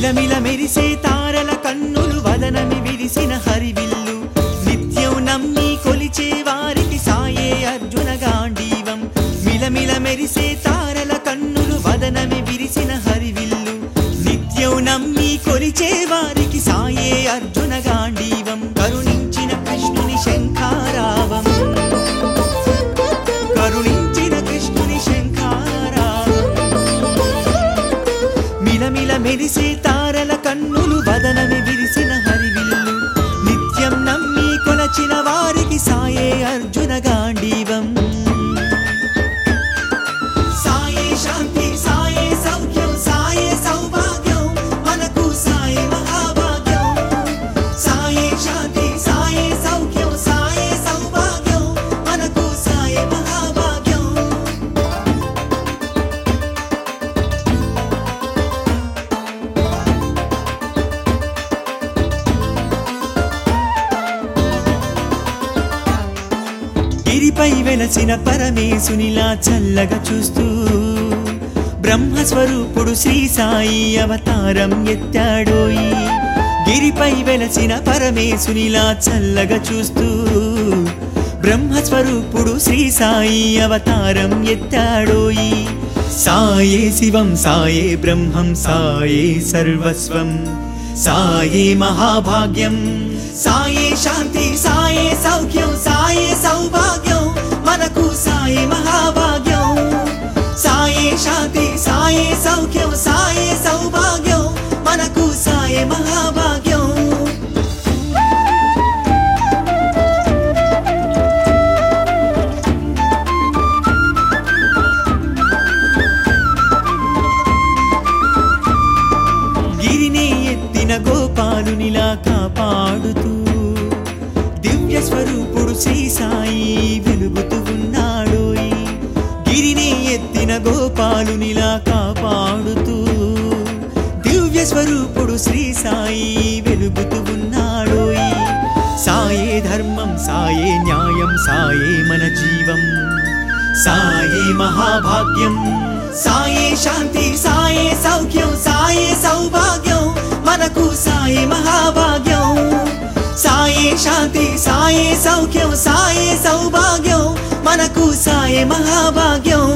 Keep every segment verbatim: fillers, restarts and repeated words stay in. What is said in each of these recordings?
మిలమిల మెరిసే తారల కన్నులు వదనమి విరిసిన హరివిల్లు నిత్యం నమ్మి కొలిచే వారికి సాయే అర్జున గాంధీవం మిలమిల మెరిసే తారల కన్నులు వదనమి విరిసిన హరివిల్లు నిత్యం నమ్మి కొలిచే వారికి సాయే అర్జున గాంధీవం కరుణించిన కృష్ణుని శంఖారావం కరుణించిన కృష్ణుని శంఖారావం మిలమిల మెరిసే తారల కన్నులు వదనమి విరిసిన హరివిల్లు నిత్యం నమ్మి కొలచిన వారికి సాయే అర్జున గాంధీవం సాయే శాంతి సాయే సౌఖ్యం సాయే సౌభాగ్యం మనకు సాయే మహాభాగ్యం సాయే శాంతి సాయే సౌఖ్యం సాయే సౌభాగ్యం మనకు సాయే మహాభాగ్యం గిరిపై వెలసిన పరమేశునిలా చల్లగా చూస్తూ బ్రహ్మస్వరూపుడు శ్రీ సాయి అవతారం ఎత్తాడోయి గిరిపై వెలసిన పరమేశునిలా చల్లగా చూస్తూ బ్రహ్మస్వరూపుడు శ్రీ సాయి అవతారం ఎత్తాడోయి సాయే శివం సాయే బ్రహ్మం సాయే సర్వస్వం సాయే మహాభాగ్యం సాయే శాంతి సాయే సౌఖ్యం సాయే సౌభాగ్యం మనకు సాయే మహాభాగ్యం సాయే శాంతి సాయే సౌఖ్యం సాయే సౌభాగ్యం మనకు సాయే మహాభాగ్యం గిరిని ఎత్తిన గోపాలునిలా కాపాడుతూ దివ్య స్వరూపుడు శ్రీ సాయి వెలుగుతూ ఉన్నాడోయి గిరిని ఎత్తిన గోపాలునిలా కాపాడుతూ దివ్య స్వరూపుడు శ్రీ సాయి వెలుగుతూ ఉన్నాడోయి సాయే ధర్మం సాయే న్యాయం సాయే మన జీవం సాయే మహాభాగ్యం సాయే శాంతి సాయే సౌఖ్యం సాయే సౌభాగ్యం మనకు సాయే మహాభాగ్యం సాయే శాంతి సాయే సౌఖ్యం సాయే సౌభాగ్యం మనకు సాయే మహాభాగ్యం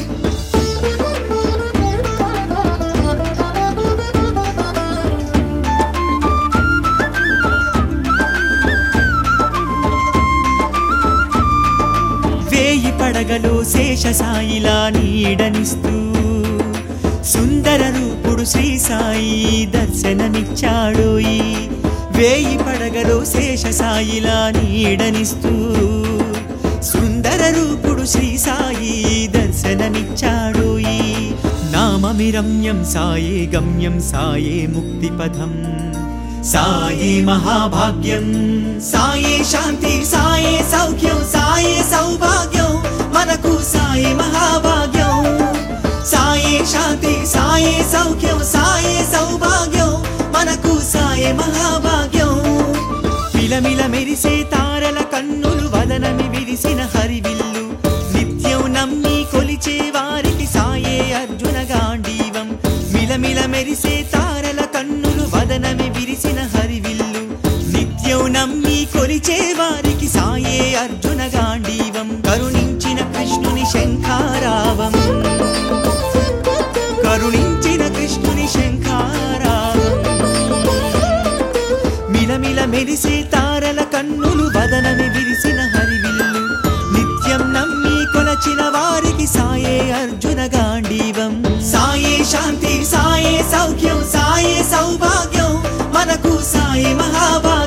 వేయి పడగలో శేష సాయిలా నీడనిస్తూ సుందర రూపుడు శ్రీ సాయి దర్శనమిచ్చాడోయి వేయి పడగలో శేష సాయిలా నీడనిస్తూ సుందర రూపుడు శ్రీ సాయి దర్శనమిచ్చాడోయి నామమిరమ్యం సాయే గమ్యం సాయే ముక్తి పథం సాయే మహాభాగ్యం సాయే శాంతి సాయే సౌఖ్యం సాయే సౌభాగ్యం మనకు సాయే మహాభాగ్యం సాయే శాంతి సాయే సౌఖ్యం సాయే సౌభాగ్యం మనకు సాయే మహాభాగ్యం మిలమిల మెరిసే తారల కన్నులు వదనమి విరిసిన హరివిల్లు నిత్యం నమ్మి కొలిచే వారికి సాయే అర్జున గాంధీవం మిలమిల మెరిసే తారల కన్నులు వదనమి విరిసిన హరివిల్లు నిత్యం నమ్మి కొలిచే వారికి సాయే అర్జున గాంధీవం కరుణించిన కృష్ణుని శంఖారావం కరుణించిన కృష్ణుని శంఖారావం మిలమిల మెరిసే తారల కన్నులు వదనమి విరిసిన హరివిల్లు నిత్యం నమ్మి కొలచిన వారికి సాయే అర్జున గాంధీవం సాయే శాంతి సాయే సౌఖ్యం సాయే సౌభాగ్యం మనకు సాయే మహాభాగ్యం